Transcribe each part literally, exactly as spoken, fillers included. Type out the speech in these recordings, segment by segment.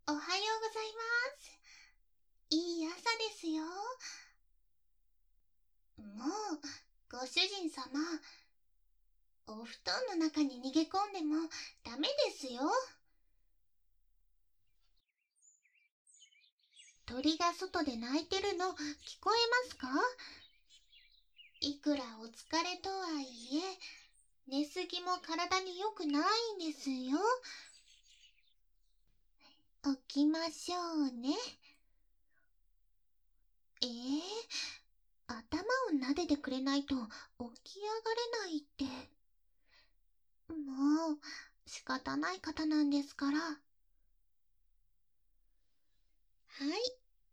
おはようございます。いい朝ですよ。もう、ご主人様、お布団の中に逃げ込んでもダメですよ。鳥が外で鳴いてるの聞こえますか？いくらお疲れとはいえ、寝すぎも体に良くないんですよ。起きましょうね。えー、頭を撫でてくれないと起き上がれないって。もう、仕方ない方なんですから。はい、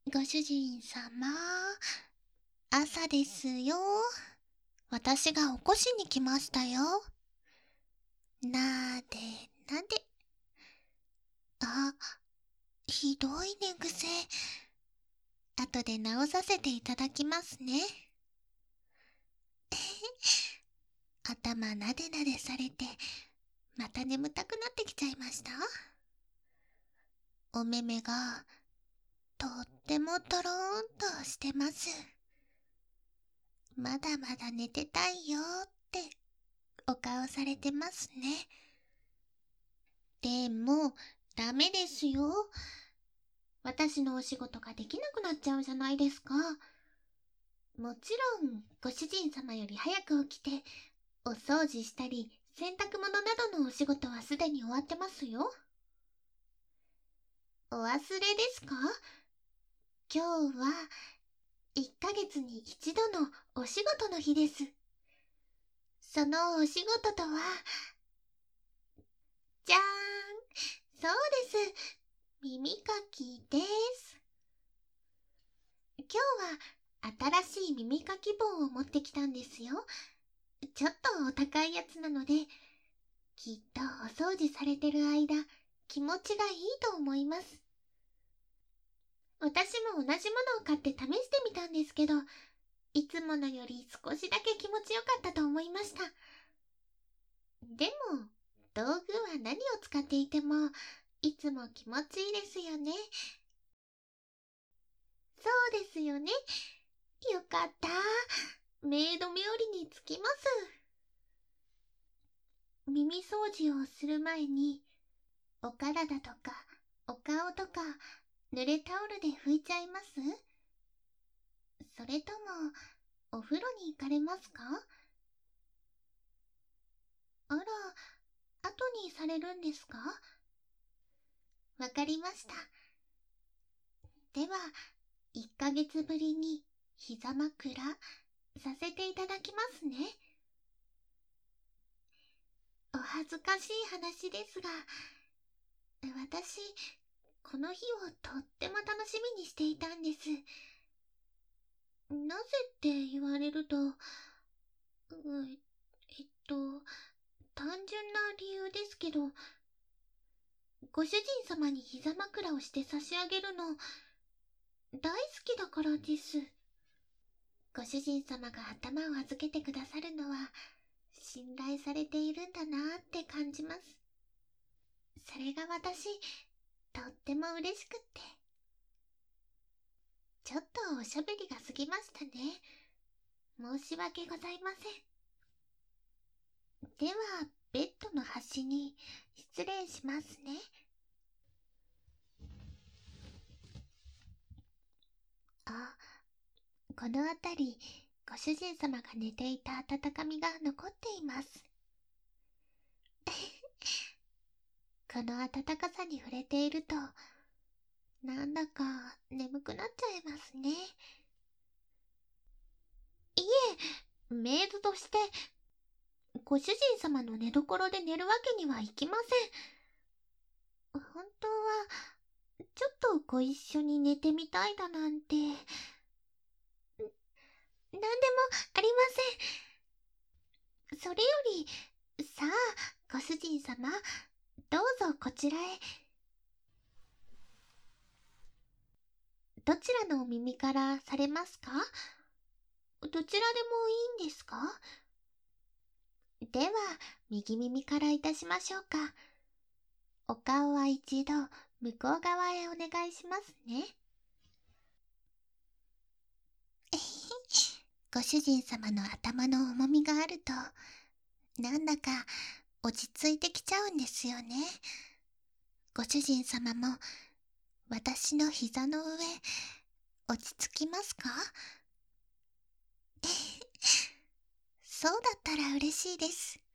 ご主人様。朝ですよ。私が起こしに来ましたよ。なでなで。あ、ひどい寝癖。後で直させていただきますね。頭なでなでされて、また眠たくなってきちゃいました。お目目が、とってもとろーんとしてます。まだまだ寝てたいよーってお顔されてますね。でも、ダメですよ。私のお仕事ができなくなっちゃうじゃないですか。もちろん、ご主人様より早く起きて、お掃除したり、洗濯物などのお仕事はすでに終わってますよ。お忘れですか？今日はいっかげつに一度のお仕事の日です。そのお仕事とは、じゃーん、そうです。耳かきです。今日は新しい耳かき棒を持ってきたんですよ。ちょっとお高いやつなので、きっとお掃除されてる間、気持ちがいいと思います。私も同じものを買って試してみたんですけど、いつものより少しだけ気持ちよかったと思いました。でも、道具は何を使っていても、いつも気持ちいいですよね。そうですよね。よかった。メイド冥利につきます。耳掃除をする前に、お体とか、お顔とか、濡れタオルで拭いちゃいます？それとも、お風呂に行かれますか？あら、後にされるんですか？わかりました。では、いっかげつぶりに膝枕させていただきますね。お恥ずかしい話ですが、私、この日をとっても楽しみにしていたんです。なぜって言われると、うえっと、単純な理由ですけど、ご主人様に膝枕をして差し上げるの、大好きだからです。ご主人様が頭を預けてくださるのは、信頼されているんだなって感じます。それが私、とっても嬉しくって。ちょっとおしゃべりが過ぎましたね。申し訳ございません。では、ベッドの端に失礼しますね。あ、この辺り、ご主人様が寝ていた温かみが残っています。この暖かさに触れていると、なんだか眠くなっちゃいますね。いえ、メイドとして、ご主人様の寝所で寝るわけにはいきません。本当は、ちょっとご一緒に寝てみたいだなんて。なんでもありません。それより、さあ、ご主人様、どうぞこちらへ。どちらのお耳からされますか？どちらでもいいんですか？では、右耳からいたしましょうか。お顔は一度向こう側へお願いしますね。ご主人様の頭の重みがあると、なんだか落ち着いてきちゃうんですよね。ご主人様も私の膝の上、落ち着きますか？そうだったら嬉しいです。